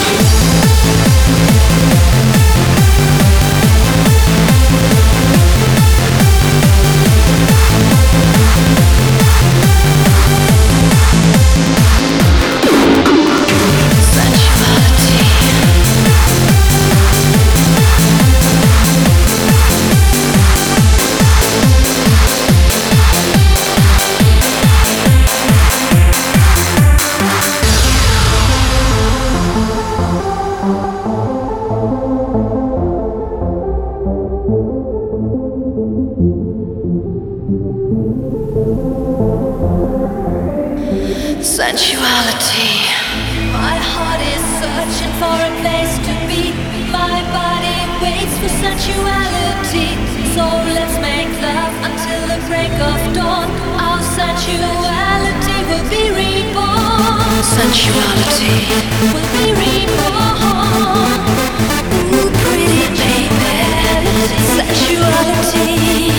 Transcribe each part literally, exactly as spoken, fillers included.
Sensuality. My heart is searching for a place to be. My body waits for sensuality. So let's make love until the break of dawn. Our sensuality will be reborn. Sensuality will be reborn. Ooh, pretty baby. Sensuality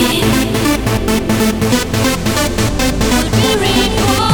will be reborn.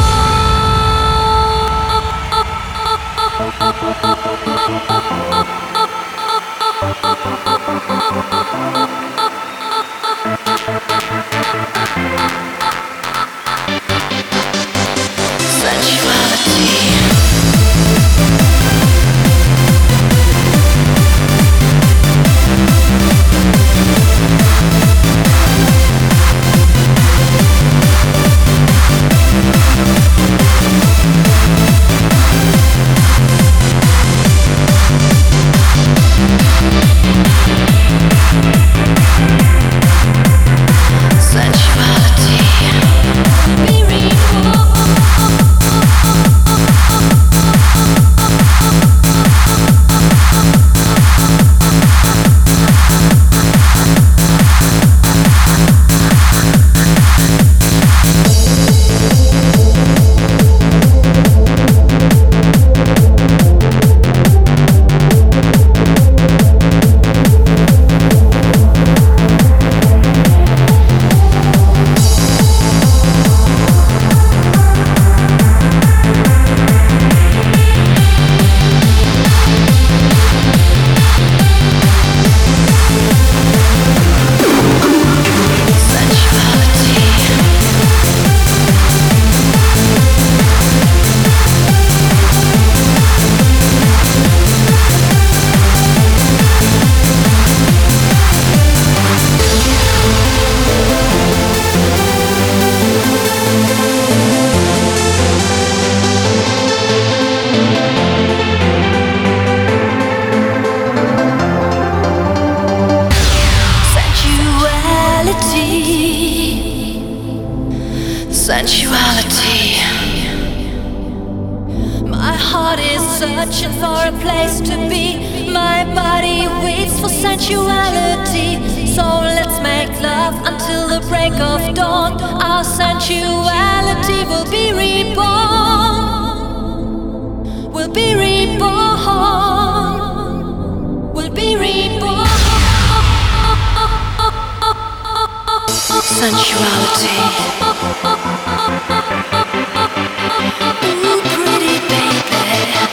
Sensuality. My heart is searching for a place to be. My body waits for sensuality. So let's make love until the break of dawn. Our sensuality will be reborn. Will be reborn. Will be reborn. Sensuality. Ooh, pretty baby.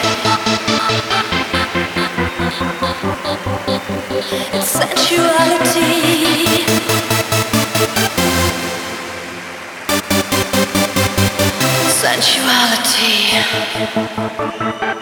It's sensuality. Sensuality.